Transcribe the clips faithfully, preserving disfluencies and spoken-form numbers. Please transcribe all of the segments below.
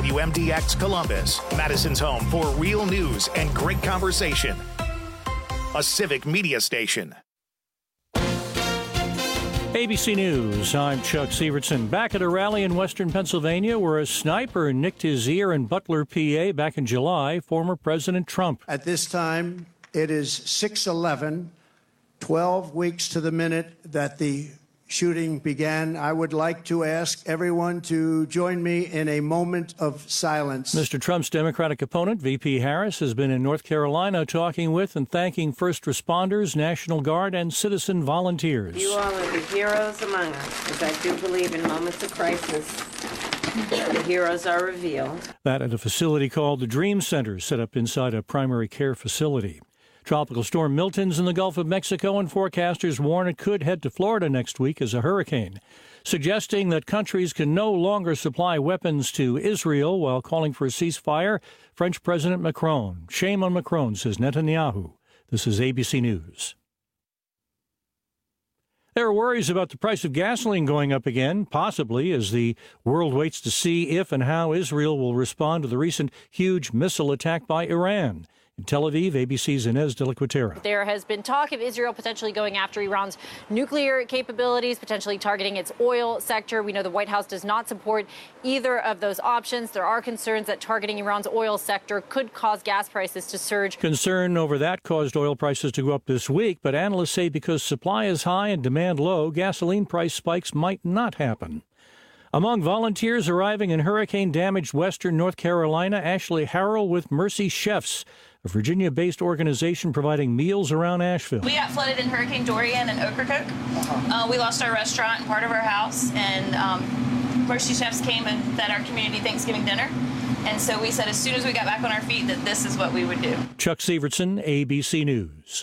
W M D X Columbus, Madison's home for real news and great conversation. A civic media station. A B C News, I'm Chuck Severson. Back at a rally in western Pennsylvania where a sniper nicked his ear in Butler, P A back in July, former President Trump. At this time, it is six eleven, twelve weeks to the minute that the shooting began. I would like to ask everyone to join me in a moment of silence. Mister Trump's Democratic opponent, V P Harris, has been in North Carolina talking with and thanking first responders, National Guard, and citizen volunteers. You all are the heroes among us, as I do believe in moments of crisis, the heroes are revealed. That at a facility called the Dream Center, set up inside a primary care facility. Tropical storm Milton's in the Gulf of Mexico, and forecasters warn it could head to Florida next week as a hurricane, suggesting that countries can no longer supply weapons to Israel while calling for a ceasefire. French President Macron. Shame on Macron, says Netanyahu. This is A B C News. There are worries about the price of gasoline going up again, possibly as the world waits to see if and how Israel will respond to the recent huge missile attack by Iran. In Tel Aviv, A B C's Inez de la Cuetera. There has been talk of Israel potentially going after Iran's nuclear capabilities, potentially targeting its oil sector. We know the White House does not support either of those options. There are concerns that targeting Iran's oil sector could cause gas prices to surge. Concern over that caused oil prices to go up this week, but analysts say because supply is high and demand low, gasoline price spikes might not happen. Among volunteers arriving in hurricane-damaged western North Carolina, Ashley Harrell with Mercy Chefs, a Virginia-based organization providing meals around Asheville. We got flooded in Hurricane Dorian and Ocracoke. Uh, we lost our restaurant and part of our house, and um, Mercy Chefs came and fed our community Thanksgiving dinner. And so we said as soon as we got back on our feet that this is what we would do. Chuck Severson, A B C News.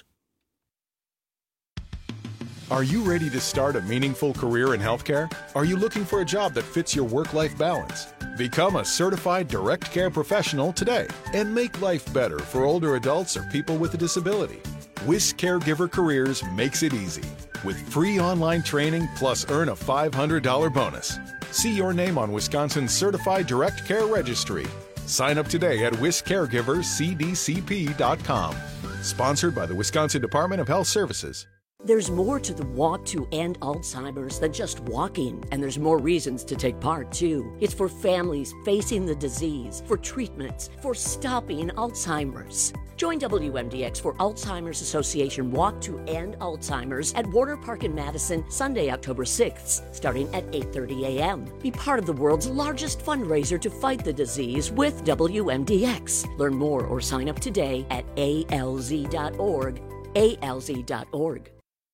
Are you ready to start a meaningful career in healthcare? Are you looking for a job that fits your work-life balance? Become a certified direct care professional today and make life better for older adults or people with a disability. Wisc Caregiver Careers makes it easy with free online training plus earn a five hundred dollars bonus. See your name on Wisconsin's Certified Direct Care Registry. Sign up today at wisc caregiver c d c p dot com. Sponsored by the Wisconsin Department of Health Services. There's more to the Walk to End Alzheimer's than just walking, and there's more reasons to take part, too. It's for families facing the disease, for treatments, for stopping Alzheimer's. Join W M D X for Alzheimer's Association Walk to End Alzheimer's at Warner Park in Madison, Sunday, October sixth, starting at eight thirty a.m. Be part of the world's largest fundraiser to fight the disease with W M D X. Learn more or sign up today at A L Z dot org, A L Z dot org.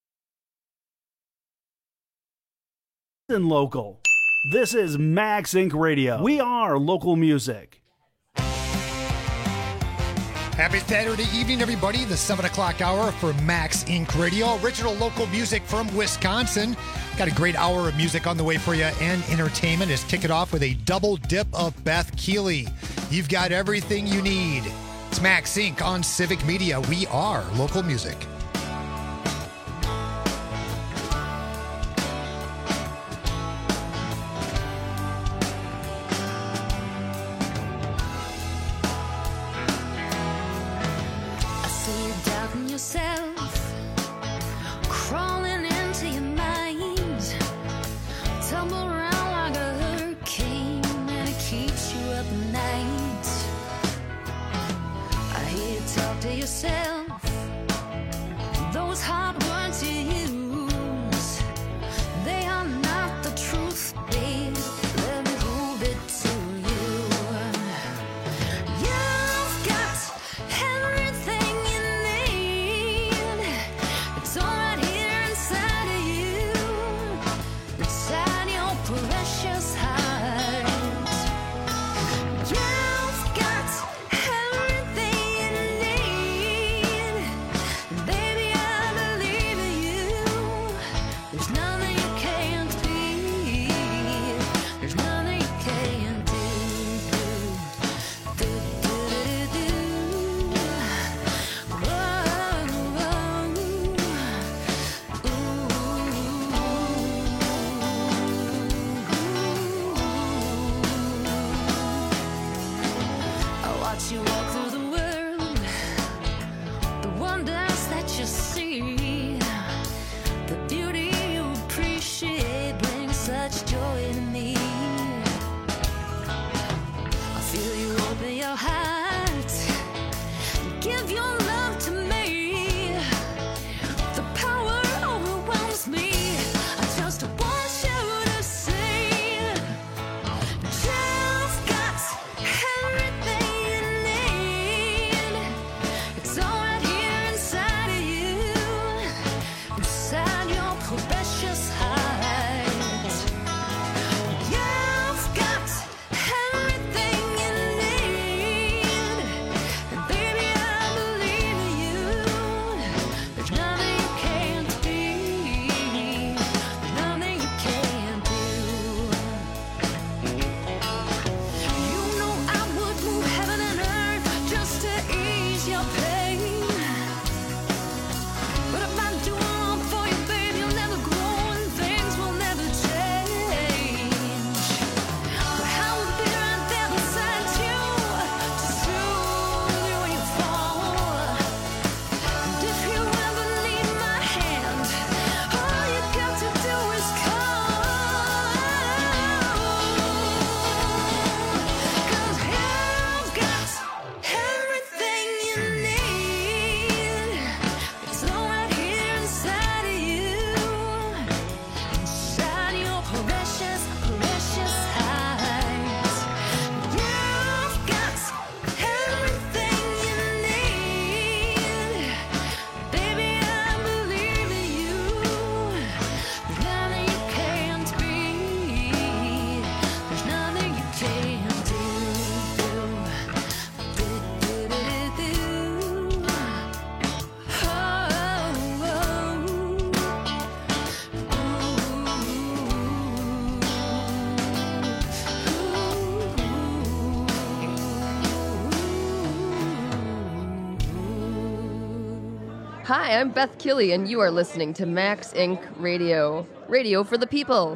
And local. This is Max Incorporated. Radio. We are local music. Happy Saturday evening, everybody. The seven o'clock hour for Max Incorporated. Radio. Original local music from Wisconsin. Got a great hour of music on the way for you and entertainment. Let's kick it off with a double dip of Beth Keeley. You've got everything you need. It's Max Incorporated on Civic Media. We are local music. your heart. Give your love to me. The power overwhelms me. I just want you to see. You've got everything you need. It's all right here inside of you, inside your precious heart. You've got everything you need, and baby, I believe in you. There's nothing you can't be, nothing you can't do. You know I would move heaven and earth just to ease your pain. But if I do all for you, babe, you'll never grow and things will never change. But I will be right there beside you to soothe you when you fall. And if you ever need my hand, all you got to do is call. 'Cause you've got everything you need. It's all right here inside of you, inside your precious, precious heart. You've got everything you need. Baby, I believe in you. There's nothing you can't be. There's nothing you can't do. Hi, I'm Beth Killy, and you are listening to Max Incorporated. Radio. Radio for the people.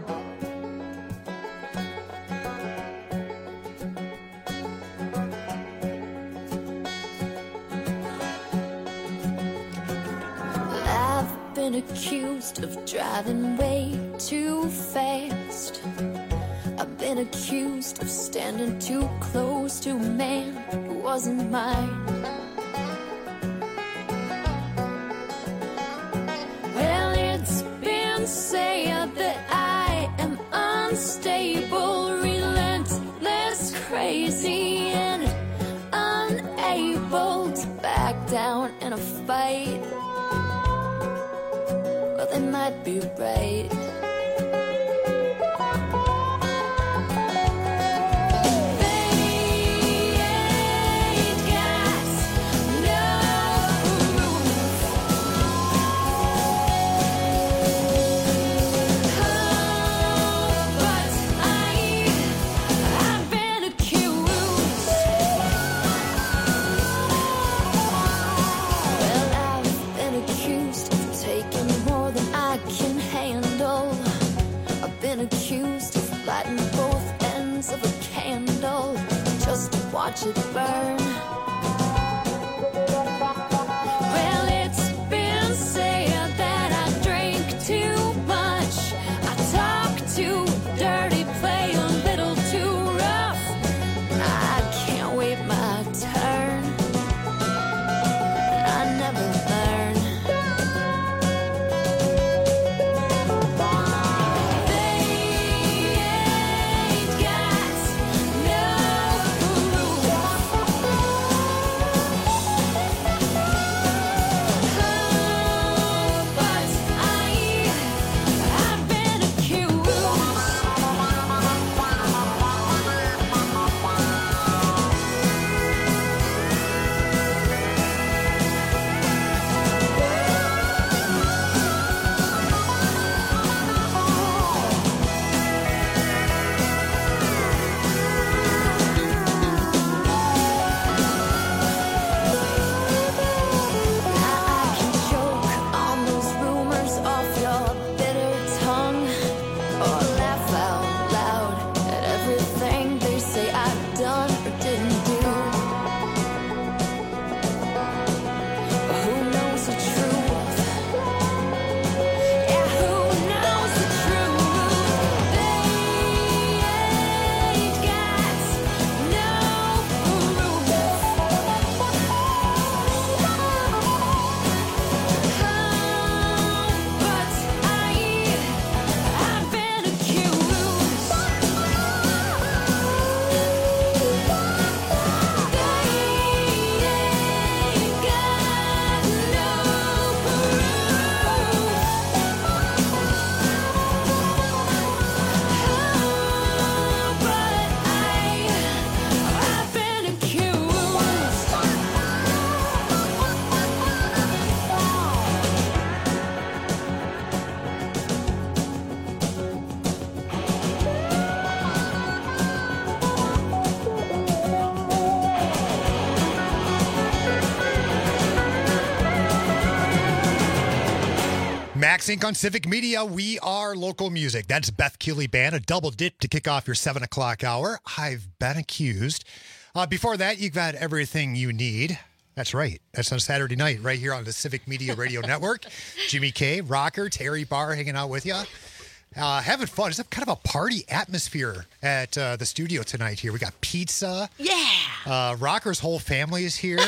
I've been accused of driving way too fast. I've been accused of standing too close to a man who wasn't mine. Well, it's been said that I am unstable, relentless, crazy, and unable to back down in a fight. Well, they might be right. Accused of lighting both ends of a candle just to watch it burn. Well, it's been said that I drink too much, I talk too dirty, play a little too rough. I can't wait my turn, I never learn. They ain't got no Max Incorporated on Civic Media. We are local music. That's Beth Keeley Band, a double dip to kick off your seven o'clock hour. I've been accused. Uh, before that, you've got everything you need. That's right. That's on Saturday night right here on the Civic Media Radio Network. Jimmy K, Rocker, Terry Barr hanging out with you. Uh, having fun. It's a kind of a party atmosphere at uh, the studio tonight here. We got pizza. Yeah. Uh, Rocker's whole family is here.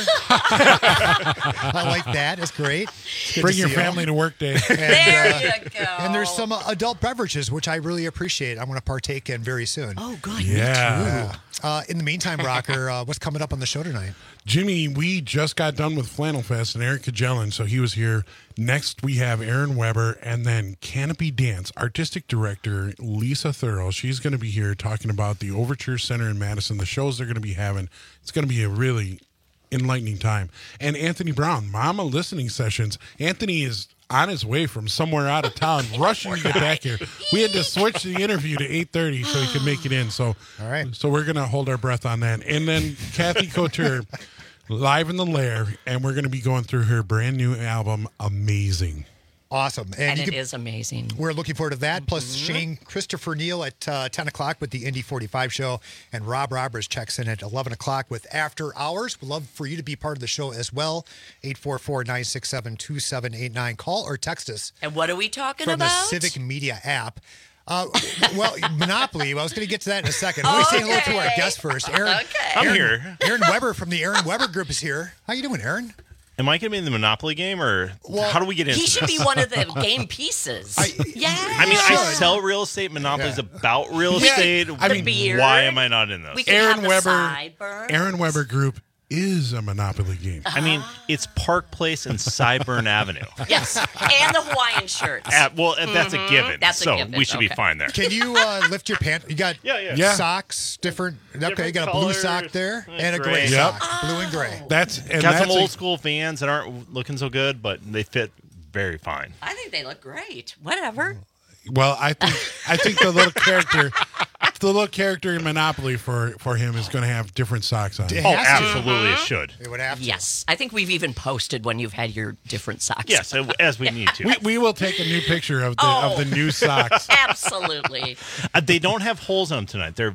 I like that. It's great. It's good Bring to your see family them. to work day. And, There uh, you go. And there's some uh, adult beverages, which I really appreciate. I'm going to partake in very soon. Oh, good. Yeah. Uh, in the meantime, Rocker, uh, what's coming up on the show tonight? Jimmy, we just got done with Flannel Fest and Eric Kajelin, so he was here. Next, we have Aaron Weber, and then Canopy Dance artistic director Lisa Thurl. She's going to be here talking about the Overture Center in Madison, the shows they're going to be having. It's going to be a really enlightening time. And Anthony Brown, Mama Listening Sessions. Anthony is on his way from somewhere out of town, rushing to get back here. We had to switch the interview to eight thirty so he could make it in. So, all right. So we're going to hold our breath on that. And then Kathy Couture, live in the lair, and we're going to be going through her brand new album, Amazing. Awesome. And you it can- is amazing. We're looking forward to that. Plus, Shane Christopher Neal at uh, ten o'clock with the Indy forty-five show. And Rob Roberts checks in at eleven o'clock with After Hours. We'd love for you to be part of the show as well. eight four four, nine six seven, two seven eight nine. Call or text us And what are we talking from about? the Civic Media app. Uh, well, Monopoly. Well, I was going to get to that in a second. Let me say hello to our Okay. guest first. Aaron, Okay. I'm Aaron- here. Aaron Weber from the Aaron Weber Group is here. How you doing, Aaron? Am I going to be in the Monopoly game, or Well, how do we get into He should this? be one of the game pieces. yeah. I mean, I should. sell real estate. Monopoly is Yeah. about real Yeah. estate. I The mean, beer. why am I not in this? We can Aaron have the Weber, sideburns. Aaron Weber Group is a Monopoly game. I mean, it's Park Place and Sideburn Avenue. Yes. And the Hawaiian shirts. Uh, well, that's a given. That's a so given. we should be Okay. fine there. Can you uh, lift your pants? You got Yeah, yeah. Yeah. socks, different. Okay, you Different got a blue colors. sock there Uh, and a gray gray. Yep. sock, blue and gray. That's and Got that's some a- old school Vans that aren't looking so good, but they fit very fine. I think they look great. Whatever. Well, I think I think the little character, the little character in Monopoly for for him is going to have different socks on. It Oh, has to. absolutely, it should. It would have to. Yes. I think we've even posted when you've had your different socks. Yes, as we need to. We, we will take a new picture of the Oh. of the new socks. Absolutely. Uh, they don't have holes on them tonight. They're,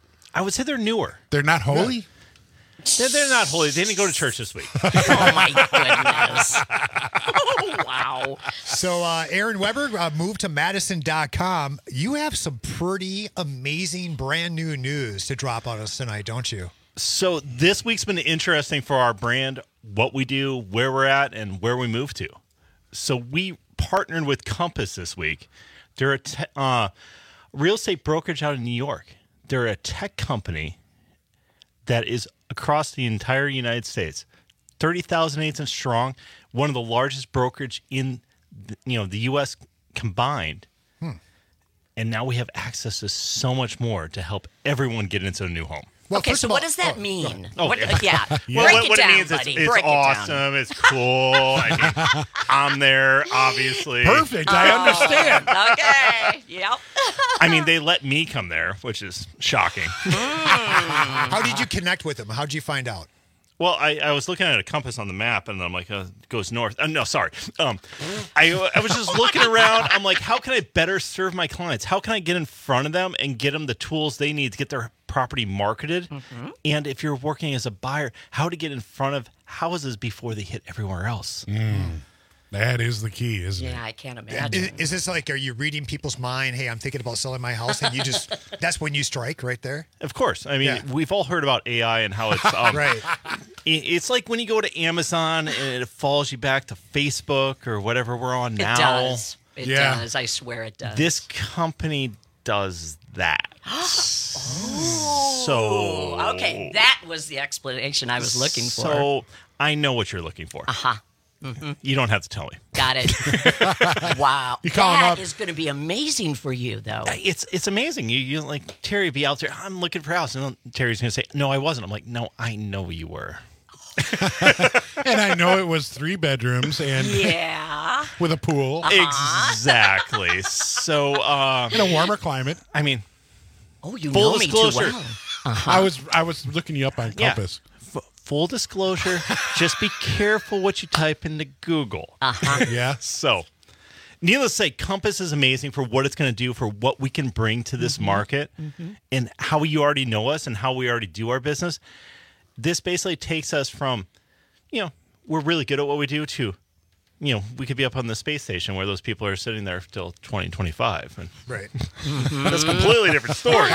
I would say they're newer. They're not holy. They're, they're not holy. They didn't go to church this week. Oh, my goodness. Oh, wow. So, uh, Aaron Weber, uh, move to Madison dot com. You have some pretty amazing brand new news to drop on us tonight, don't you? So this week's been interesting for our brand, what we do, where we're at, and where we move to. So we partnered with Compass this week. They're a te- uh, real estate brokerage out in New York. They're a tech company that is across the entire United States, thirty thousand agents strong, one of the largest brokerage in the, you know the U S combined. And now we have access to so much more to help everyone get into a new home. Well, Okay, first so of what all- does that oh, mean? Oh, What- yeah. yeah. Well, Break what, it what down, it means buddy. is it's Break it down. awesome. It's cool. I mean, I'm there, obviously. Perfect. I understand. Okay. Yep. I mean, they let me come there, which is shocking. How did you connect with them? How did you find out? Well, I, I was looking at a compass on the map, and I'm like, uh, it goes north. Uh, no, sorry. Um, I, I was just looking around. I'm like, how can I better serve my clients? How can I get in front of them and get them the tools they need to get their property marketed? Mm-hmm. And if you're working as a buyer, how to get in front of houses before they hit everywhere else. That is the key, isn't Yeah, it? I can't Is, imagine. is this like, are you reading people's mind? Hey, I'm thinking about selling my house, and you just, that's when you strike right there? Of course. I mean, Yeah. we've all heard about A I and how it's um, Right. it- It's like when you go to Amazon and it follows you back to Facebook or whatever we're on It now. does. It Yeah. does. I swear it does. This company does that. So Oh, okay. That was the explanation I was looking for. So I know what you're looking for. Uh-huh. You don't have to tell me. Got it. Wow. You call him That up. is going to be amazing for you, though. It's it's amazing. You you like Terry be out there. I'm looking for a house, and Terry's gonna say, "No, I wasn't." I'm like, "No, I know you were." And I know it was three bedrooms and Yeah. with a pool Exactly. So uh, in a warmer climate. I mean, Oh, you full know me disclosure. too well. I was I was looking you up on Yeah. Compass. F- full disclosure. Just be careful what you type into Google. Uh-huh. Yeah. So, needless to say, Compass is amazing for what it's going to do, for what we can bring to this Mhm. market, Mhm. and how you already know us and how we already do our business. This basically takes us from, you know, we're really good at what we do to, you know, we could be up on the space station where those people are sitting there till twenty twenty-five. And Right. That's a completely different story.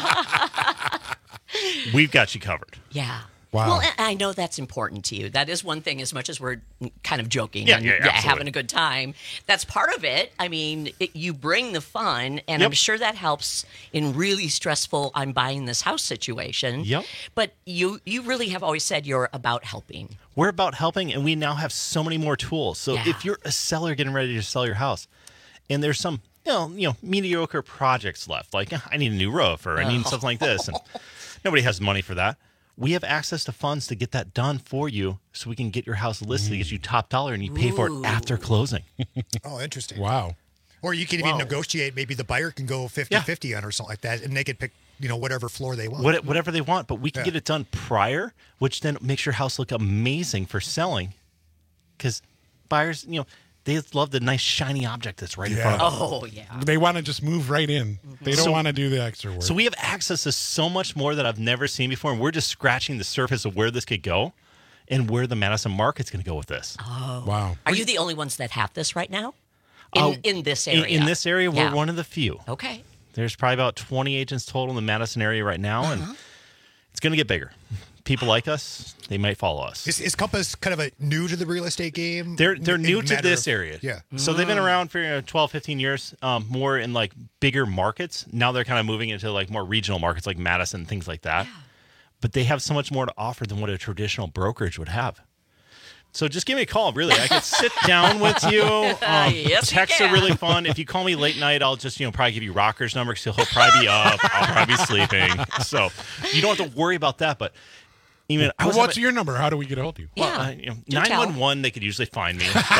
We've got you covered. Yeah. Wow. Well, and I know that's important to you. That is one thing, as much as we're kind of joking Yeah, and yeah, absolutely. having a good time. That's part of it. I mean, it, you bring the fun, and Yep. I'm sure that helps in really stressful, I'm buying this house situation. Yep. But you, you really have always said you're about helping. We're about helping, and we now have so many more tools. So Yeah. if you're a seller getting ready to sell your house, and there's some, you know, you know, mediocre projects left, like I need a new roof or I need Oh. something like this, and nobody has money for that. We have access to funds to get that done for you, so we can get your house listed, get you top dollar, and you pay for it after closing. Oh, interesting. Wow. Or you can even negotiate. Maybe the buyer can go fifty-fifty on or something like that, and they could pick, you know, whatever floor they want. What, whatever they want, but we can Yeah. get it done prior, which then makes your house look amazing for selling. Because buyers, you know, they love the nice shiny object that's right in front of them. Oh, yeah. They want to just move right in. They don't So- want to do the extra work. So we have access to so much more that I've never seen before, and we're just scratching the surface of where this could go and where the Madison market's going to go with this. Oh. Wow. Are you the only ones that have this right now? In, Oh, in this In, area? in this area, we're Yeah. one of the few. Okay. There's probably about twenty agents total in the Madison area right now, Uh-huh. and it's going to get bigger. People like us, they might follow us. Is, is Compass kind of a new to the real estate game? They're they're In new a to matter this of- area. Yeah. So they've been around for you know, twelve, fifteen years, um, more in like bigger markets. Now they're kind of moving into like more regional markets like Madison, things like that. But they have so much more to offer than what a traditional brokerage would have. So just give me a call, really. I could sit down with you. Um, Yes, you texts are can. really fun. If you call me late night, I'll just, you know, probably give you Rocker's number because he'll probably be up. I'll probably be sleeping. So you don't have to worry about that. But even I Well, was what's having- your number? How do we get a hold of you? well, Yeah. uh, you know, Do tell. nine one one, they could usually find me. But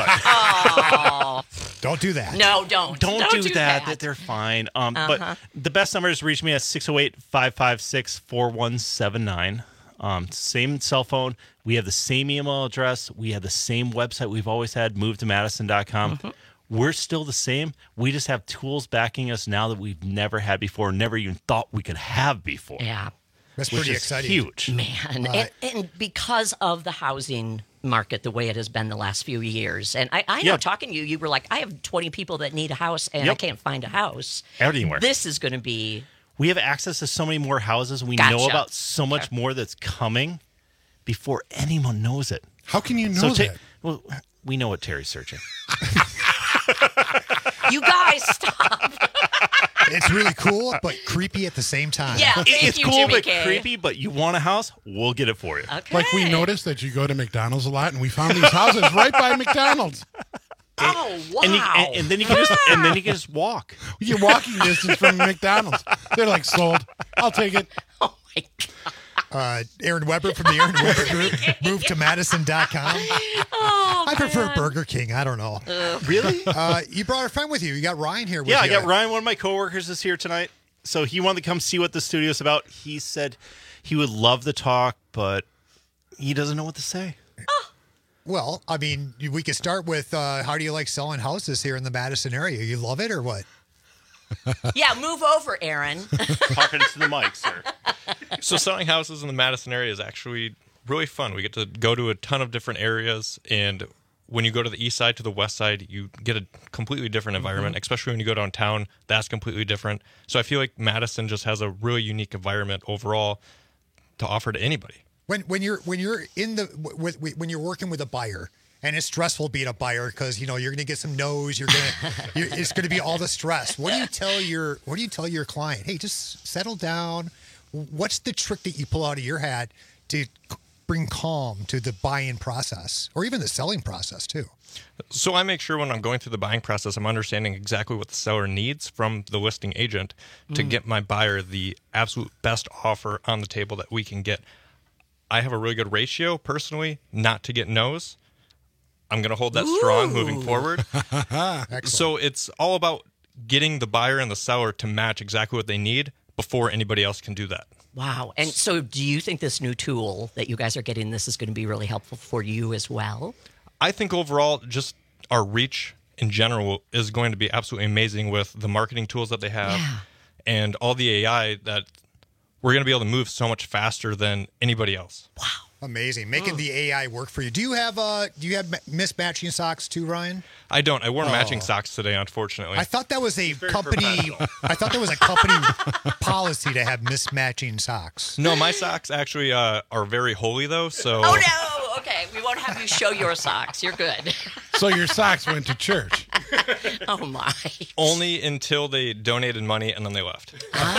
Oh. Don't do that. No, don't. don't, do, that. that. that. They're fine. Um, Uh-huh. But the best number is to reach me at six oh eight, five five six, four one seven nine. Um, same cell phone. We have the same email address. We have the same website we've always had, move to madison dot com. Mm-hmm. We're still the same. We just have tools backing us now that we've never had before, never even thought we could have before. Yeah. That's which pretty is exciting. huge. Man, Uh, and, and because of the housing market the way it has been the last few years, and I, I know Yeah. talking to you, you were like, I have twenty people that need a house, and I Yep. can't find a house. Anywhere. This is going to be We have access to so many more houses. We know Gotcha. about so much more that's coming before anyone knows it. How can you know So ta- that? well, we know what Terry's searching. you guys stop. It's really cool, but creepy at the same time. Yeah, It- thank it's you, cool Jimmy but K. creepy, but you want a house, we'll get it for you. Okay. Like we noticed that you go to McDonald's a lot, and we found these houses right by McDonald's. Oh wow! And, you, and, and then you can just and then you can just walk. You're walking distance from McDonald's. They're like, sold. I'll take it. Oh my god! Uh, Aaron Weber from the Aaron Weber Group. Move to madison dot com. Oh, I prefer Burger King. I don't know. Really? Uh, you brought a friend with you. You got Ryan here with Yeah, I you. got Ryan, one of my coworkers, is here tonight. So he wanted to come see what the studio's about. He said he would love to talk, but he doesn't know what to say. Well, I mean, we could start with uh, how do you like selling houses here in the Madison area? You love it or what? Yeah, move over, Aaron. Talking to the mic, sir. So selling houses in the Madison area is actually really fun. We get to go to a ton of different areas, and when you go to the east side to the west side, you get a completely different environment, especially when you go downtown. That's completely different. So I feel like Madison just has a really unique environment overall to offer to anybody. When when you're when you're in the with, with, when you're working with a buyer, and it's stressful being a buyer because you know you're going to get some no's, you're gonna you're, it's going to be all the stress. What do you tell your what do you tell your client? Hey, just settle down. What's the trick that you pull out of your hat to bring calm to the buy-in process, or even the selling process too? So I make sure when I'm going through the buying process, I'm understanding exactly what the seller needs from the listing agent to Mm. get my buyer the absolute best offer on the table that we can get. I have a really good ratio, personally, not to get no's. I'm going to hold that strong moving forward. So it's all about getting the buyer and the seller to match exactly what they need before anybody else can do that. Wow. And so do you think this new tool that you guys are getting, this is going to be really helpful for you as well? I think overall, just our reach in general is going to be absolutely amazing with the marketing tools that they have Yeah. and all the A I that we're going to be able to move so much faster than anybody else. Wow. Amazing. Making the A I work for you. Do you have uh do you have ma- mismatching socks too, Ryan? I don't. I wore Oh. matching socks today, unfortunately. I thought that was a very company professional. I thought that was a company policy to have mismatching socks. No, my socks actually uh, are very holy, though, so... Oh, no. Okay. We won't have you show your socks. You're good. So your socks went to church. Oh, my. Only until they donated money and then they left.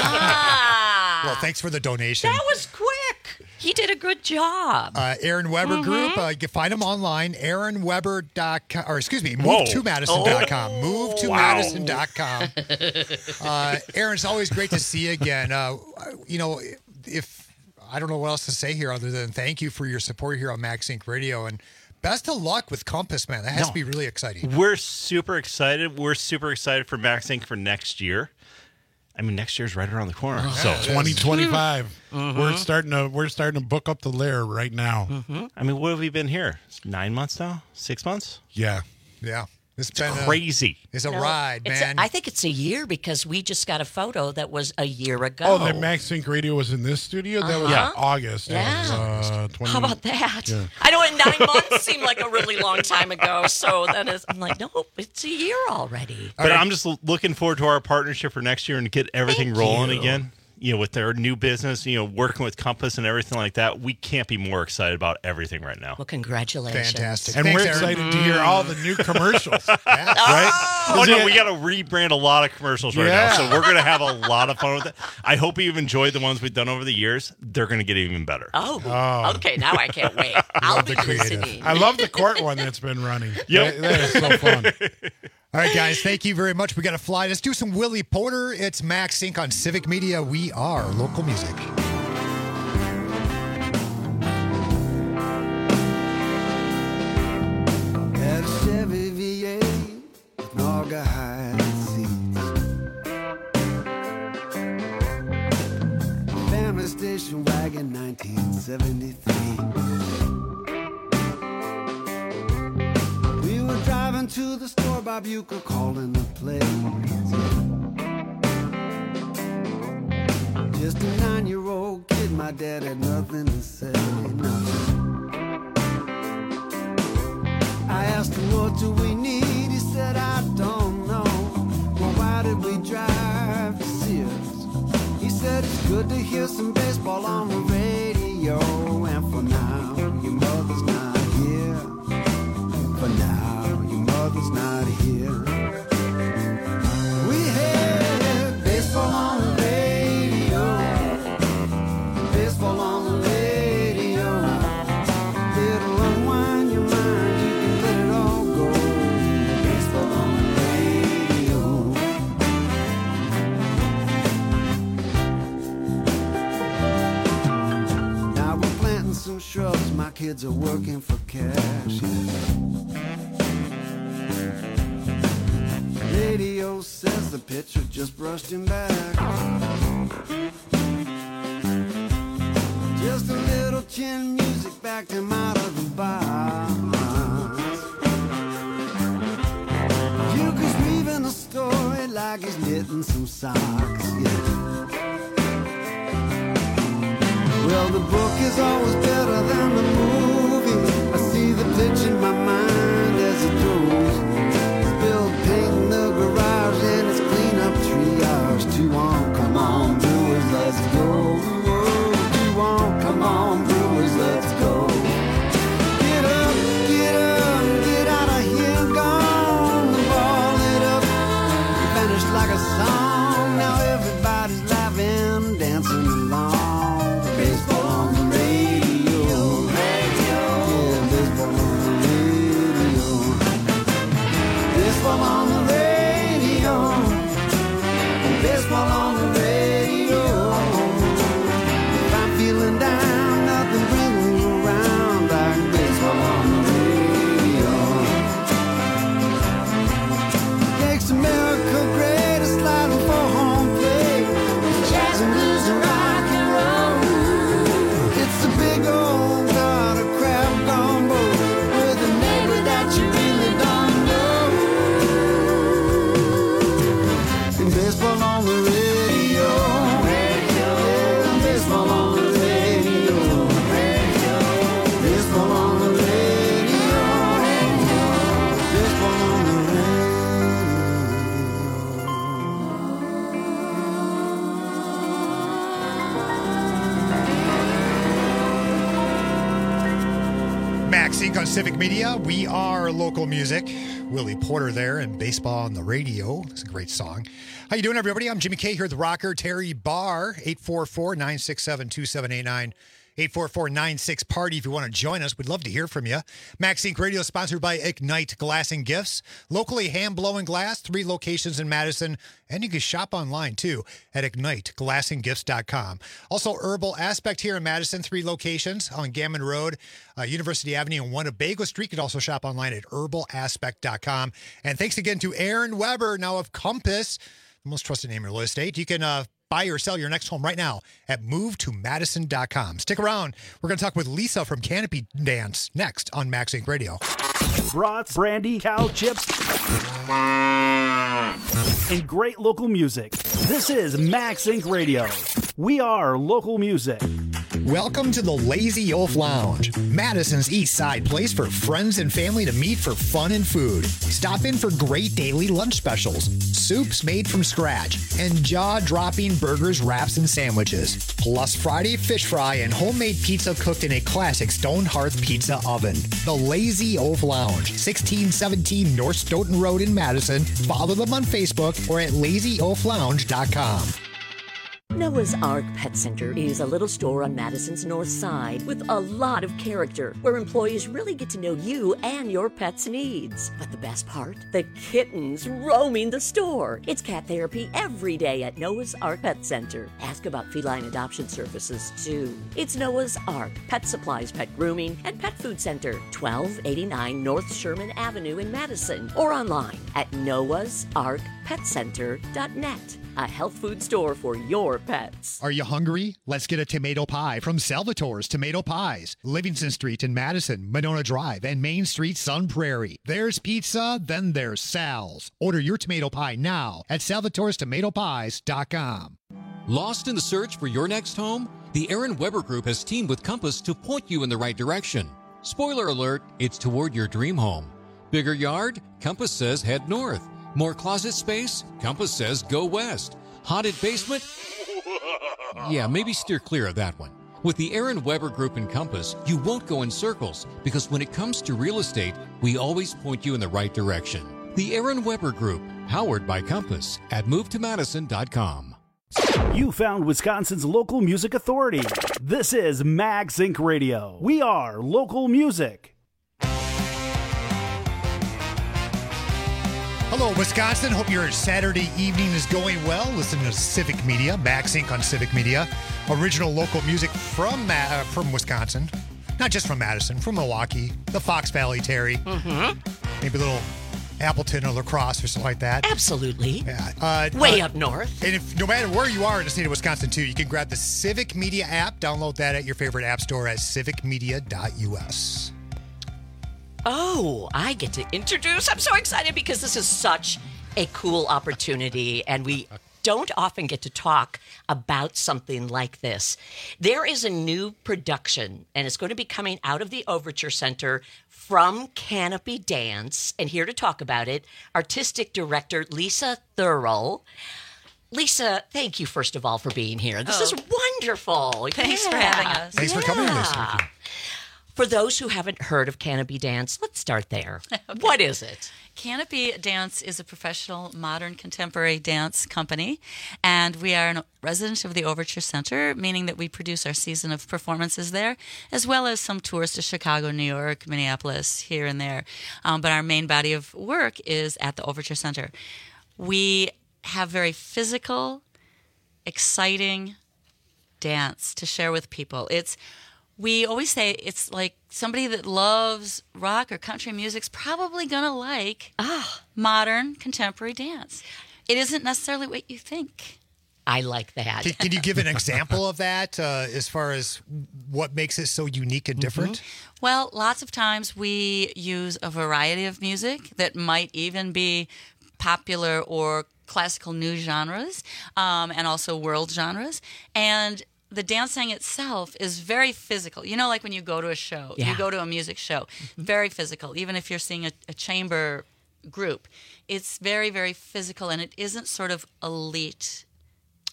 Ah. Well, thanks for the donation. That was quick. He did a good job. Uh, Aaron Weber Mhm. Group. Uh, you can find them online. Aaron Weber dot com, or excuse me, Whoa. move to madison dot com. Oh, move to wow. madison dot com. Uh, Aaron, it's always great to see you again. Uh, you know, if I don't know what else to say here other than thank you for your support here on Max Inc Radio, and best of luck with Compass, man. That has No. to be really exciting. We're super excited. We're super excited for Max Inc for next year. I mean, next year's right around the corner. so twenty twenty-five. Mhm. We're starting to we're starting to book up the lair right now. I mean, what have we been here? Nine months now? Six months? Yeah. Yeah. It's, been crazy. It's a No, ride, it's man. A, I think it's a year because we just got a photo that was a year ago. Oh, that Max Sync Radio was in this studio? That was Uh-huh. in August. Yeah. Of, uh, twenty How about that? Yeah. I know in nine months seemed like a really long time ago. So then it's, I'm like, nope, it's a year already. But I'm just l- looking forward to our partnership for next year and get everything Thank rolling you. again. You know, with their new business, you know, working with Compass and everything like that. We can't be more excited about everything right now. Well, congratulations. Fantastic. And Thanks, we're Aaron. excited to hear all the new commercials. Right? Oh, no, we got to rebrand a lot of commercials right Yeah. now. So we're going to have a lot of fun with it. I hope you've enjoyed the ones we've done over the years. They're going to get even better. Oh, Oh. okay. Now I can't wait. I'll be listening. I love the court one that's been running. Yep. That- that is so fun. All right, guys, thank you very much. We got to fly. Let's do some Willie Porter. It's Max Inc on Civic Media. We are local music. Had a Chevy V eight with Naugahyde seats. Family station wagon, nineteen seventy-three. We were driving to the store, Bob Euchre calling the place. Just a nine-year-old kid, my dad had nothing to say, nothing. I asked him, what do we need? He said, I don't know. Well, why did we drive to Sears? He said, it's good to hear some baseball on the radio. And for now, your mother's not here. For now, your mother's not here. We had baseball on the radio. Baseball on the radio. It'll unwind your mind. You can let it all go. Baseball on the radio. Now we're planting some shrubs. My kids are working for cash. Radio says the pitcher just brushed him back. Just a little chin music backed him out of the box. Euchre's weaving a story like he's knitting some socks. Yeah. Well, the book is always better than the movie. I see the pitch in my mind as it goes. Bill painting the garage and it's clean up triage. Two on, come on, Brewers, let's go. Two on, come on, Brewers, let's go. Get up, get up, get out of here, gone. The ball lit up, vanished like a song. Now everybody's laughing, dancing along. Baseball on the radio. Yeah, baseball on the radio. Baseball on the radio. Baseball on the radio. If I'm feeling down, nothing Max Inc on Civic Media. We are local music. Willie Porter there and Baseball on the Radio. It's a great song. How you doing, everybody? I'm Jimmy K here with the rocker Terry Barr. eight four four, nine six seven, two seven eight nine. eight four four, nine six, party if you want to join us. We'd love to hear from you. Max Inc Radio is sponsored by Ignite Glass and Gifts. Locally hand-blowing glass, three locations in Madison. And you can shop online, too, at ignite glass and gifts dot com. Also, Herbal Aspect here in Madison, three locations on Gammon Road, uh, University Avenue, and Winnebago Street. You can also shop online at herbal aspect dot com. And thanks again to Aaron Weber, now of Compass, the most trusted name in real estate. You can uh, buy or sell your next home right now at move to madison dot com. Stick around. We're going to talk with Lisa from Canopy Dance next on Max Inc Radio. Brats, brandy, cow chips, and great local music. This is Max Inc Radio. We are local music. Welcome to the Lazy Oaf Lounge, Madison's East Side place for friends and family to meet for fun and food. Stop in for great daily lunch specials, soups made from scratch, and jaw-dropping burgers, wraps, and sandwiches. Plus Friday fish fry and homemade pizza cooked in a classic stone hearth pizza oven. The Lazy Oaf Lounge, sixteen seventeen North Stoughton Road in Madison. Follow them on Facebook or at lazy oaf lounge dot com. Noah's Ark Pet Center is a little store on Madison's north side with a lot of character where employees really get to know you and your pet's needs. But the best part? The kittens roaming the store. It's cat therapy every day at Noah's Ark Pet Center. Ask about feline adoption services, too. It's Noah's Ark Pet Supplies, Pet Grooming, and Pet Food Center, twelve eighty-nine North Sherman Avenue in Madison, or online at noahs ark pet center dot net. A health food store for your pets. Are you hungry? Let's get a tomato pie from Salvatore's Tomato Pies. Livingston Street in Madison, Monona Drive, and Main Street, Sun Prairie. There's pizza, then there's Sal's. Order your tomato pie now at salvatores tomato pies dot com. Lost in the search for your next home? The Aaron Weber Group has teamed with Compass to point you in the right direction. Spoiler alert, it's toward your dream home. Bigger yard? Compass says head north. More closet space? Compass says go west. Haunted basement? Yeah, maybe steer clear of that one. With the Aaron Weber Group and Compass, you won't go in circles because when it comes to real estate, we always point you in the right direction. The Aaron Weber Group, powered by Compass at move to madison dot com. You found Wisconsin's local music authority. This is Max Inc Radio. We are local music. Hello, Wisconsin. Hope your Saturday evening is going well. Listen to Civic Media, Max Inc on Civic Media. Original local music from uh, from Wisconsin. Not just from Madison, from Milwaukee, the Fox Valley, Terry. Mm-hmm. Maybe a little Appleton or La Crosse or something like that. Absolutely. Yeah. Uh, Way uh, up north. And if no matter where you are in the state of Wisconsin, too, you can grab the Civic Media app. Download that at your favorite app store at civic media dot u s. Oh, I get to introduce. I'm so excited because this is such a cool opportunity, and we don't often get to talk about something like this. There is a new production, and it's going to be coming out of the Overture Center from Canopy Dance, and here to talk about it, artistic director Lisa Thurl. Lisa, thank you, first of all, for being here. This Oh. is wonderful. Thanks Yeah. for having us. Thanks for coming, Lisa. Thank you. For those who haven't heard of Canopy Dance, let's start there. What is it? Canopy Dance is a professional modern contemporary dance company, and we are a resident of the Overture Center, meaning that we produce our season of performances there, as well as some tours to Chicago, New York, Minneapolis, here and there. Um, but our main body of work is at the Overture Center. We have very physical, exciting dance to share with people. It's We always say it's like somebody that loves rock or country music's probably going to like ah. modern contemporary dance. It isn't necessarily what you think. I like that. Can, can you give an example of that uh, as far as what makes it so unique and different? Mm-hmm. Well, lots of times we use a variety of music that might even be popular or classical new genres, um, and also world genres. And the dancing itself is very physical. You know, like when you go to a show, Yeah. you go to a music show, mm-hmm. very physical. Even if you're seeing a, a chamber group, it's very, very physical, and it isn't sort of elite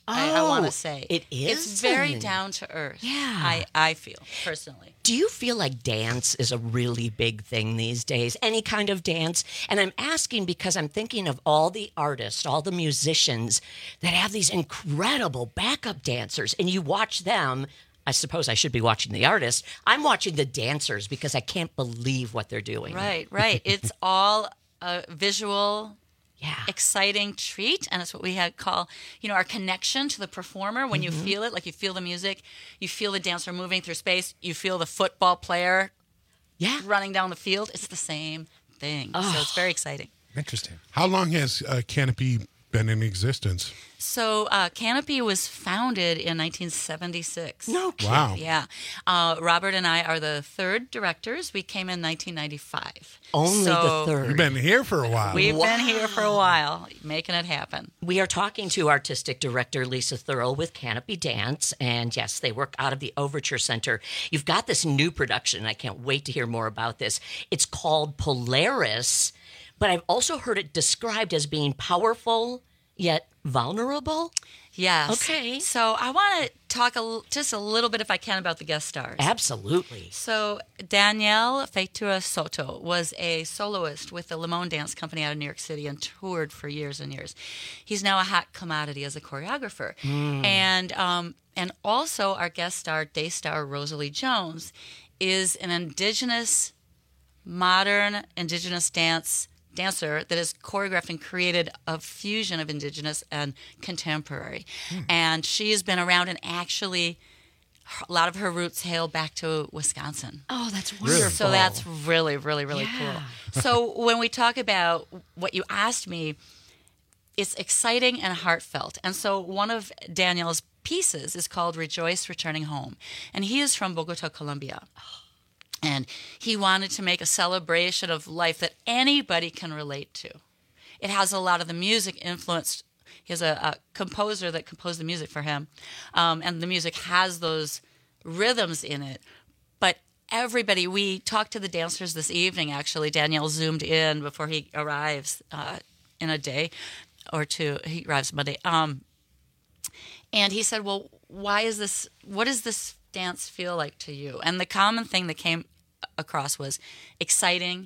I, I want Oh, to say it It's very is? down to earth. Yeah. I, I feel personally. Do you feel like dance is a really big thing these days? Any kind of dance? And I'm asking because I'm thinking of all the artists, all the musicians that have these incredible backup dancers, and you watch them. I suppose I should be watching the artists. I'm watching the dancers because I can't believe what they're doing. Right, right. It's all a visual, yeah, exciting treat, and it's what we had call, you know, our connection to the performer. When you Mhm. feel it, like you feel the music, you feel the dancer moving through space, you feel the football player, yeah, running down the field. It's the same thing. So it's very exciting. Interesting. How long has uh, Canopy been in existence? So uh, Canopy was founded in nineteen seventy-six. No kidding. Wow. Yeah. Uh, Robert and I are the third directors. We came in nineteen ninety-five. Only So the third. You've been here for a while. We've Wow. been here for a while, making it happen. We are talking to artistic director Lisa Thurl with Canopy Dance. And yes, they work out of the Overture Center. You've got this new production. I can't wait to hear more about this. It's called Polaris, but I've also heard it described as being powerful yet vulnerable. Yes. Okay. So I want to talk a, l- just a little bit, if I can, about the guest stars. Absolutely. So Danielle Feitura Soto was a soloist with the Limon Dance Company out of New York City and toured for years and years. He's now a hot commodity as a choreographer. Mm. And um, and also our guest star, day star Rosalie Jones, is an indigenous, modern indigenous dance dancer that is choreographed and created a fusion of indigenous and contemporary. And she has been around, and actually a lot of her roots hail back to Wisconsin. Oh, that's wonderful. So that's really, really, really Yeah. cool. So when we talk about what you asked me, it's exciting and heartfelt. And so one of Danielle's pieces is called Rejoice Returning Home. And he is from Bogota, Colombia. And he wanted to make a celebration of life that anybody can relate to. It has a lot of the music influenced. He has a, a composer that composed the music for him. Um, and the music has those rhythms in it. But everybody, we talked to the dancers this evening, actually. Danielle zoomed in before he arrives uh, in a day or two. He arrives Monday. Um, and he said, well, why is this, what does this dance feel like to you? And the common thing that came across was exciting,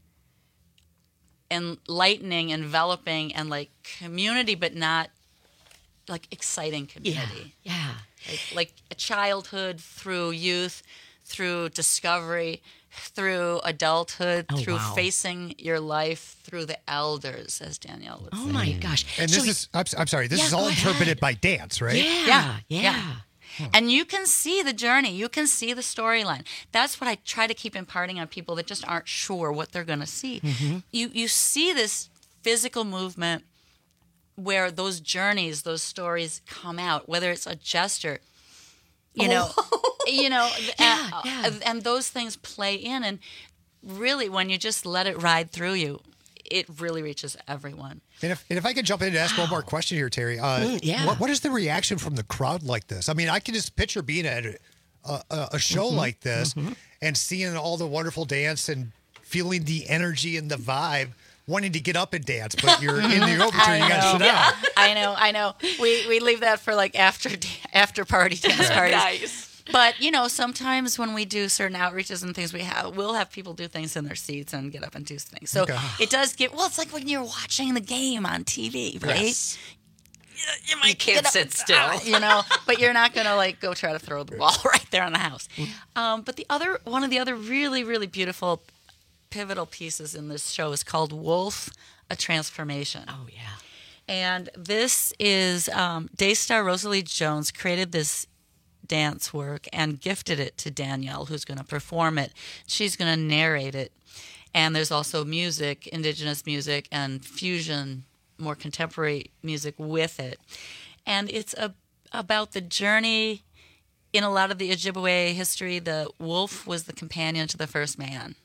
enlightening, enveloping, and like community, but not like exciting community. Yeah, yeah. Like, like a childhood through youth, through discovery, through adulthood, Oh, through wow. facing your life through the elders, as Danielle would Oh say. my gosh. And So this he- is, I'm, I'm sorry, this Yeah, is go all ahead. interpreted by dance, right? Yeah, yeah. And you can see the journey. You can see the storyline. That's what I try to keep imparting on people that just aren't sure what they're going to see. Mhm. You you see this physical movement where those journeys, those stories come out, whether it's a gesture, you know, you know, Yeah, uh, yeah. and those things play in. And really, when you just let it ride through you, it really reaches everyone. And if, and if I could jump in and ask one more question here, Terry, uh, Mm, yeah. what, what is the reaction from the crowd like this? I mean, I can just picture being at a, a, a show Mm-hmm. Mhm, like this mhm. and seeing all the wonderful dance and feeling the energy and the vibe, wanting to get up and dance, but you're in the overture, I you got to know. sit down. I know, I know. We we leave that for like after after party dance Yeah. parties. Nice. But you know, sometimes when we do certain outreaches and things, we have we'll have people do things in their seats and get up and do things. So Okay. it does get well. It's like when you're watching the game on T V, right? Yes. You might can't get up sit and- still. ah, you know. But you're not gonna like go try to throw the ball right there in the house. Um, but the other one of the other really really beautiful pivotal pieces in this show is called Wolf: A Transformation. Oh yeah. And this is um, Daystar Rosalie Jones created this dance work and gifted it to Danielle, who's going to perform it. She's going to narrate it. And there's also music, indigenous music, and fusion, more contemporary music with it. And it's a, about the journey. In a lot of the Ojibwe history, the wolf was the companion to the first man.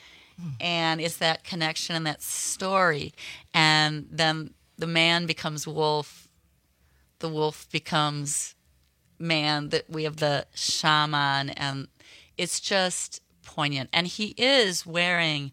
And it's that connection and that story. And then the man becomes wolf. The wolf becomes man. That we have the shaman, and it's just poignant. And he is wearing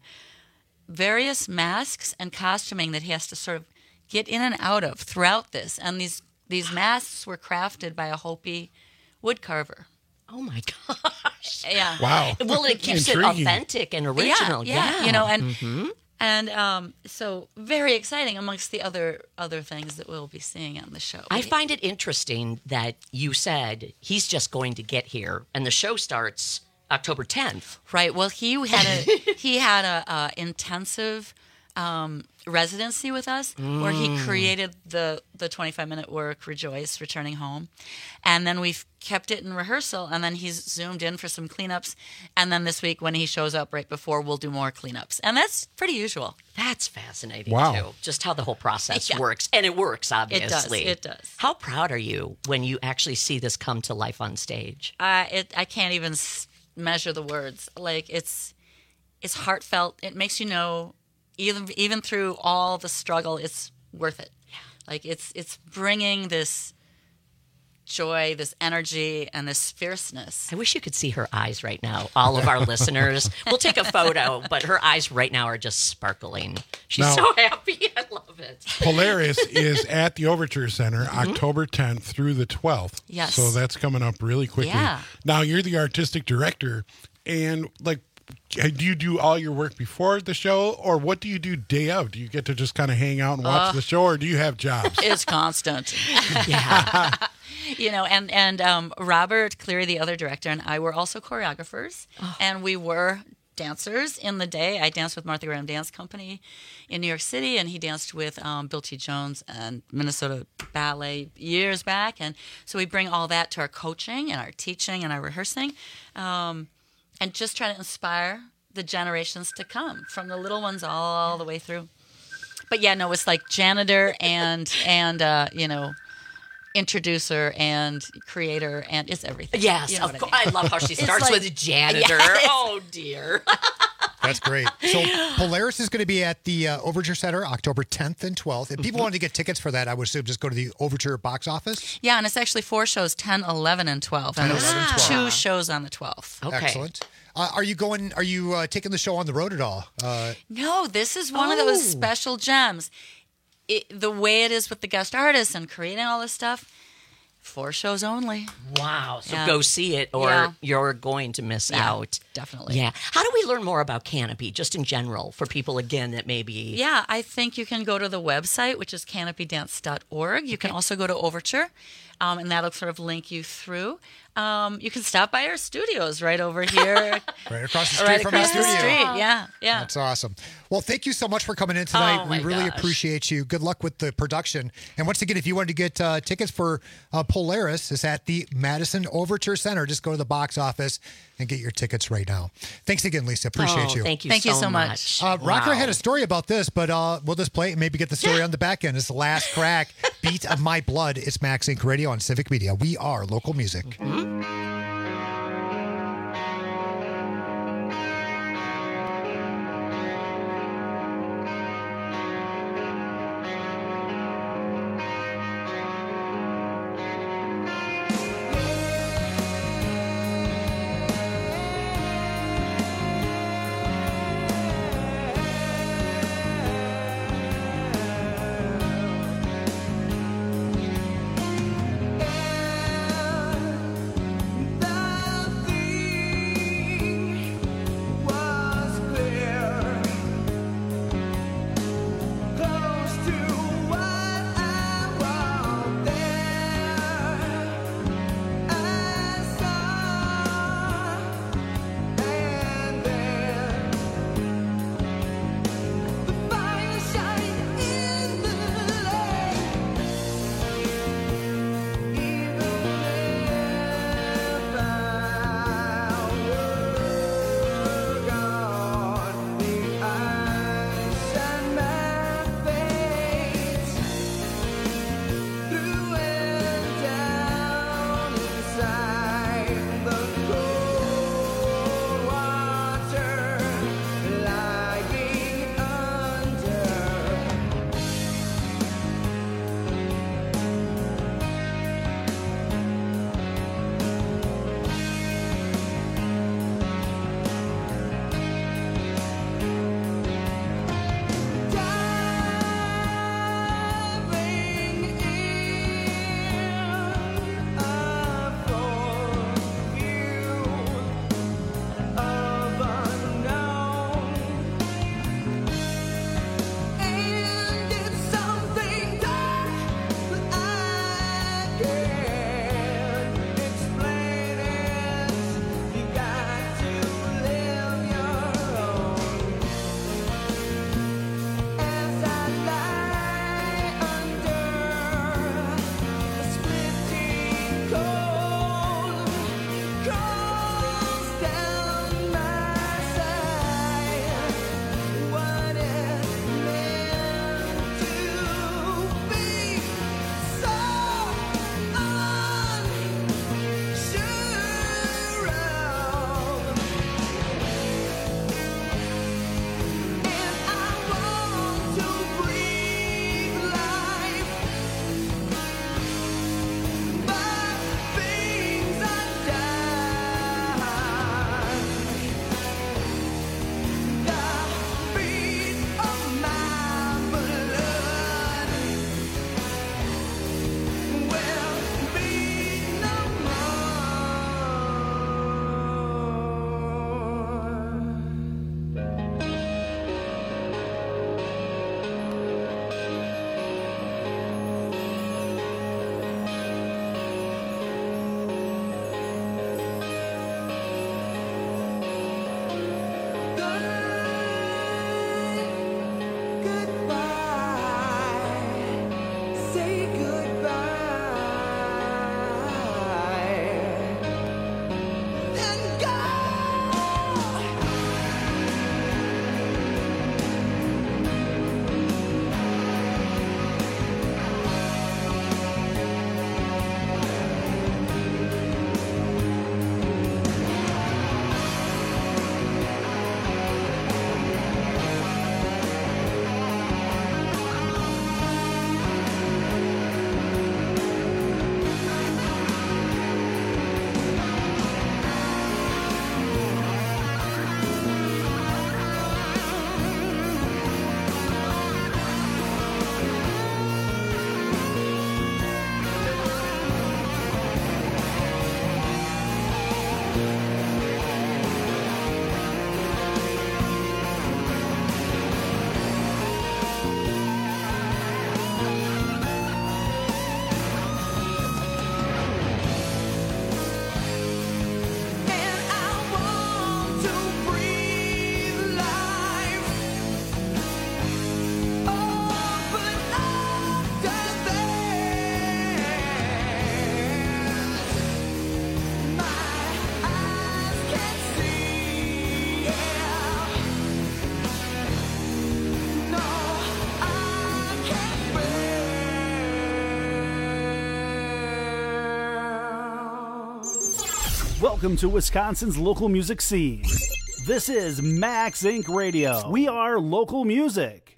various masks and costuming that he has to sort of get in and out of throughout this. And these these masks were crafted by a Hopi wood carver. Oh my gosh! Yeah. Wow. Well, it keeps it Intriguing. authentic and original. Yeah, yeah, you know, and Mhm. and um, so very exciting amongst the other other things that we'll be seeing on the show. I find it interesting that you said he's just going to get here, and the show starts October tenth. Right. Well, he had a he had a, a intensive um, residency with us where he Mm. created the the twenty-five minute work, Rejoice, Returning Home, and then we've kept it in rehearsal, and then he's zoomed in for some cleanups, and then this week when he shows up right before, we'll do more cleanups, and that's pretty usual. That's fascinating Wow. too. Just how the whole process Yeah. works, and it works It does. obviously. It does. How proud are you when you actually see this come to life on stage? Uh, it I can't even s- measure the words. Like it's it's heartfelt. It makes you know even even through all the struggle, it's worth it. Like it's it's bringing this joy, this energy, and this fierceness. I wish you could see her eyes right now. All of our listeners. We'll take a photo, but her eyes right now are just sparkling. She's Now- so happy. I love it. Polaris is at the Overture Center October tenth through the twelfth. Yes. So that's coming up really quickly. Yeah. Now, you're the artistic director, and like, do you do all your work before the show, or what do you do day of? Do you get to just kind of hang out and watch Uh, the show, or do you have jobs? It's constant. Yeah. You know, and and um, Robert Cleary, the other director, and I were also choreographers, and we were dancers in the day. I danced with Martha Graham Dance Company in New York City, and he danced with um, Bill T. Jones and Minnesota Ballet years back. And so we bring all that to our coaching and our teaching and our rehearsing, um, and just try to inspire the generations to come, from the little ones all the way through. But yeah, no, it's like janitor and and uh, you know. introducer and creator, and it's everything. Yes, You know of what course. I, I mean. love how she It's starts like- with janitor. Yeah, it's- Oh dear. That's great. So Polaris is going to be at the uh, Overture Center October tenth and twelfth. If people wanted to get tickets for that, I would assume just go to the Overture box office. Yeah, and it's actually four shows, ten, eleven, and twelve. And ten, there's eleven, twelve. two shows on the twelfth. Excellent. Uh, are you going? Are you uh, taking the show on the road at all? Uh, No, this is one of those Oh. special gems. It, the way it is with the guest artists and creating all this stuff, four shows only. Wow. So Yeah. go see it, or Yeah. you're going to miss Yeah, out. definitely. Yeah. How do we learn more about Canopy, just in general, for people again that maybe? Yeah, I think you can go to the website, which is canopy dance dot org. You can also go to Overture, um, and that'll sort of link you through. Um, you can stop by our studios right over here. right across the street right from across our the studio. street. Yeah, yeah. That's awesome. Well, thank you so much for coming in tonight. Oh, we my really gosh. appreciate you. Good luck with the production. And once again, if you wanted to get uh, tickets for uh, Polaris, it's at the Madison Overture Center. Just go to the box office and get your tickets right now. Thanks again, Lisa. Appreciate Oh, you. thank you Thank you so so much. Uh, Rocker Wow. had a story about this, but uh, we'll just play it and maybe get the story on the back end. It's the last crack, Beat of My Blood. It's Max Inc Radio on Civic Media. We are local music. Welcome to Wisconsin's local music scene. This is Max Inc Radio. We are local music.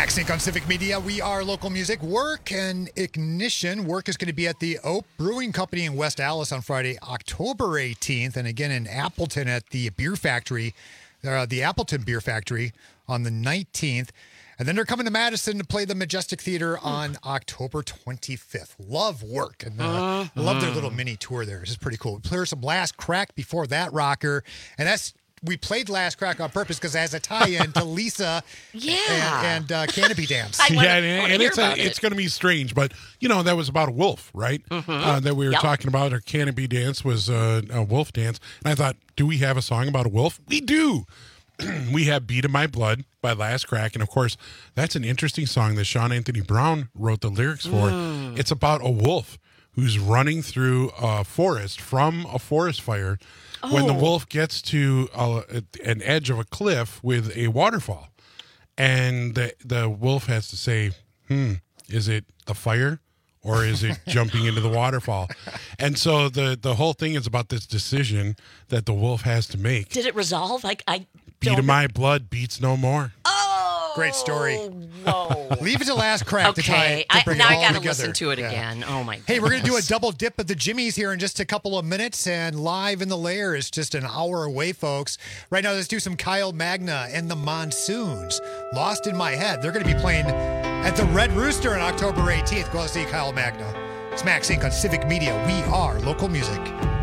Max Inc on Civic Media. We are local music. Work and Ignition. Work is going to be at the Oak Brewing Company in West Allis on Friday, October eighteenth, and again in Appleton at the Beer Factory, uh, the Appleton Beer Factory on the nineteenth. And then they're coming to Madison to play the Majestic Theater on October twenty-fifth. Love Work. And uh, Uh, I love their little mini tour there. This is pretty cool. We played some Last Crack before that rocker. And that's we played Last Crack on purpose because it has a tie-in to Lisa yeah. and, and uh, Canopy Dance. yeah, and, and it's a, it's going to be strange, but you know that was about a wolf, right? Mhm. Uh, that we were Yep. talking about. Our Canopy Dance was uh, a wolf dance, and I thought, do we have a song about a wolf? We do. We have "Beat in My Blood" by Last Crack, and of course, that's an interesting song that Sean Anthony Brown wrote the lyrics for. Mm. It's about a wolf who's running through a forest from a forest fire. When the Oh. wolf gets to uh, an edge of a cliff with a waterfall, and the, the wolf has to say, hmm, is it the fire or is it jumping into the waterfall? And so the, the whole thing is about this decision that the wolf has to make. Did it resolve? Like I Beat don't of my blood beats no more. Great story. Whoa. Leave it to Last Crack to, Okay, try, to I- bring now it I all gotta together. listen to it again. Oh, my Hey, we're going to do a goodness. double dip of the Jimmies here in just a couple of minutes, and Live in the Lair is just an hour away, folks. Right now, let's do some Kyle Magna and the Monsoons. Lost in My Head. They're going to be playing at the Red Rooster on October eighteenth. Go see Kyle Magna. It's Max Inc on Civic Media. We are local music.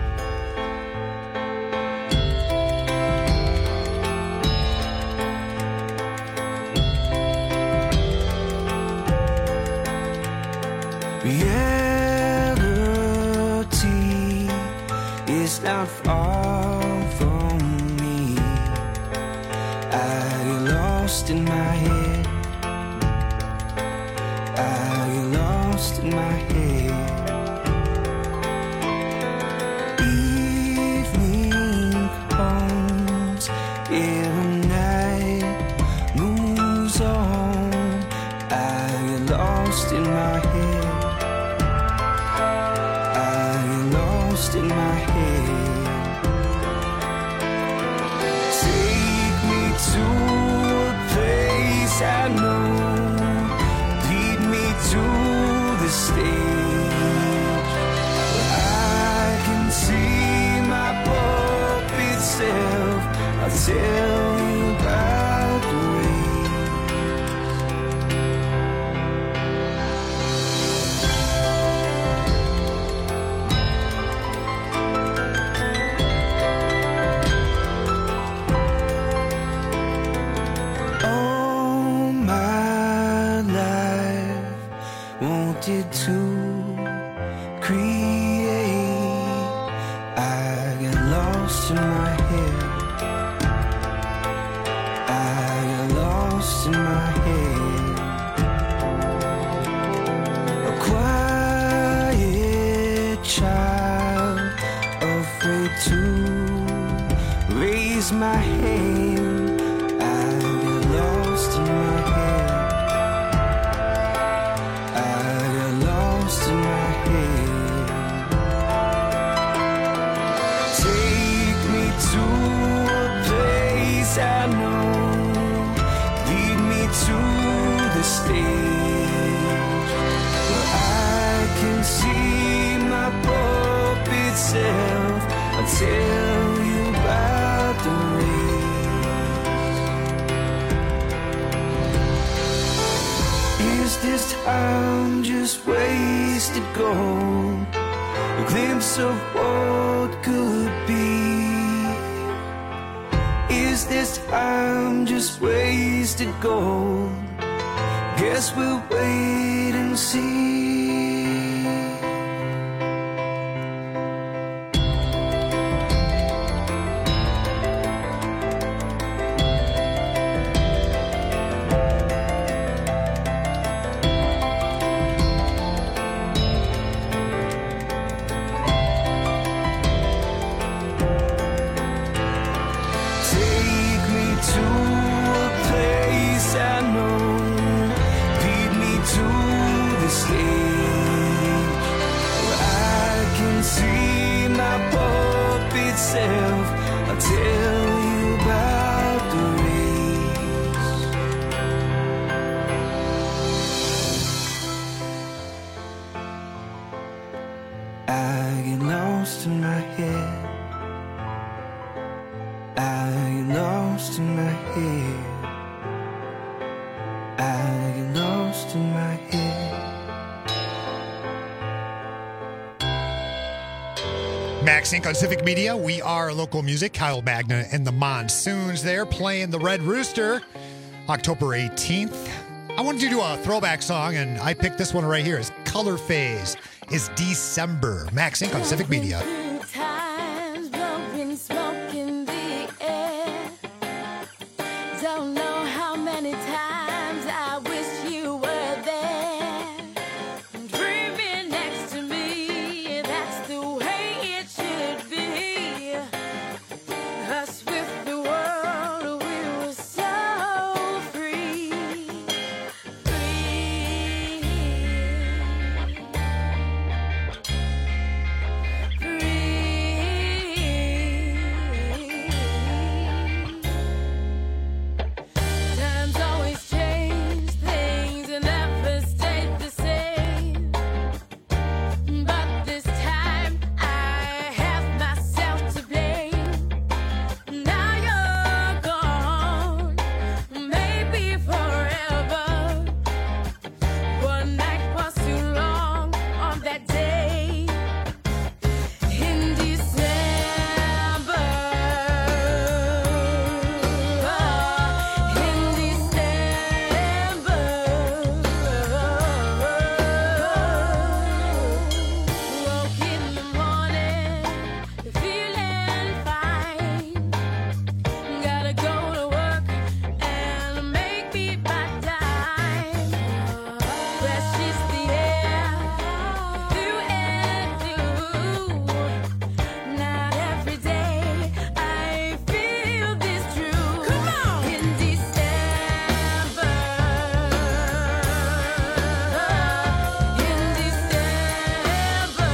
Reality is not far from me. I get lost in my head. I get lost in my head. Evening comes, every night moves on. I get lost in my head. In my head, take me to a place I know, lead me to the stage where I can see my puppet self. I'll tell you about the way. All my life wanted to create. I get lost in my head. I get lost in my head. A quiet child, afraid to raise my hand. Lost in my head. I got lost in my head. Take me to a place I know. Lead me to the stage where I can see my puppet self. I'll tell you about the race. Is this time just wasted gold? A glimpse of what could be. Is this time just wasted gold? Guess we'll wait and see. Take me to a place I know. Lead me to the stage where I can see my puppet self. I'll tell you about the race. lost in my head. I get lost in my head. I get lost in my head. Max Inc on Civic Media. We are local music. Kyle Magna and the Monsoons there playing the Red Rooster October eighteenth. I wanted to do a throwback song, and I picked this one right here. It's Color Phase. It's December. Max Inc on Civic Media. Times blowing smoke in the air. Don't know how many times I wish you were there. Dreaming next to me, that's the way it should be. Us with the world, we were so free. Times always change, things never stayed the same. But this time I have myself to blame. Now you're gone, maybe forever. One night was too long on that day in December. In December, woke in the morning, feeling fine. Gotta go to work and make me my dime. Fresh is the air, through and through. Not every day I feel this true. Come on, in December, in December,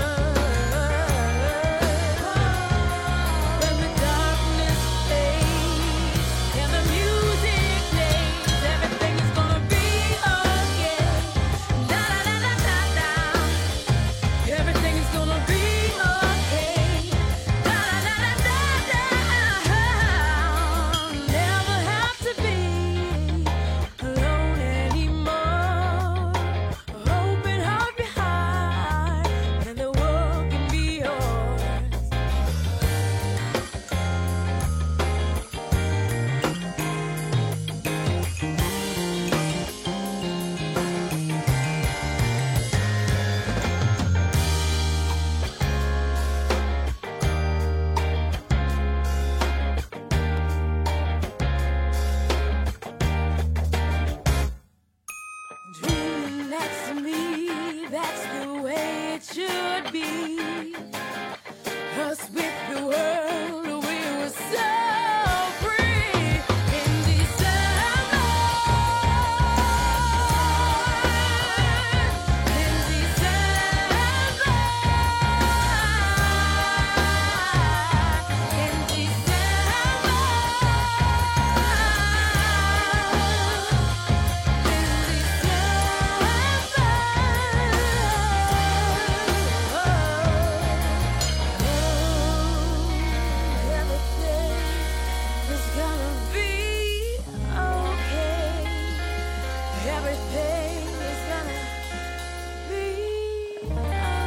when the darkness fades and the music plays, everything is gonna be okay. Da da da da da da. Everything is gonna be okay. Da da da da da da. Never have to be alone anymore. Open heart behind, and the world can be yours. Dreaming next to me, that's the way it should be. Us with the world, we were so free. In December, in December, in It's gonna be okay. Everything is gonna be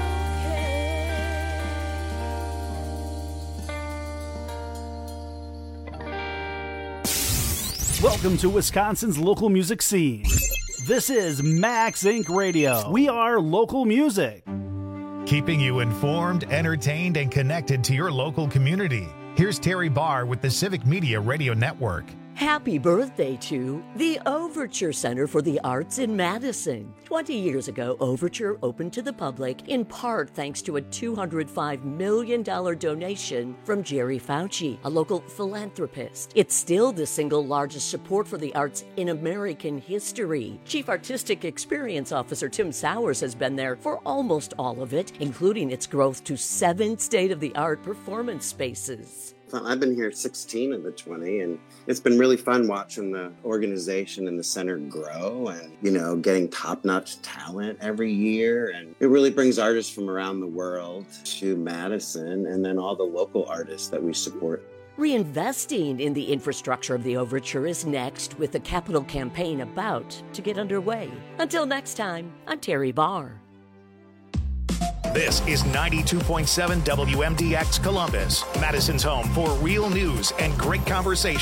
Welcome to Wisconsin's local music scene. This is Max Inc Radio. We are local music. Keeping you informed, entertained, and connected to your local community. Here's Terry Barr with the Civic Media Radio Network. Happy birthday to the Overture Center for the Arts in Madison. twenty years ago, Overture opened to the public, in part thanks to a two hundred five million dollars donation from Jerry Fauci, a local philanthropist. It's still the single largest support for the arts in American history. Chief Artistic Experience Officer Tim Sowers has been there for almost all of it, including its growth to seven state-of-the-art performance spaces. I've been here sixteen of the twenty, and it's been really fun watching the organization and the center grow and, you know, getting top-notch talent every year. And it really brings artists from around the world to Madison, and then all the local artists that we support. Reinvesting in the infrastructure of the Overture is next, with the capital campaign about to get underway. Until next time, I'm Terry Barr. This is ninety-two point seven W M D X Columbus, Madison's home for real news and great conversation.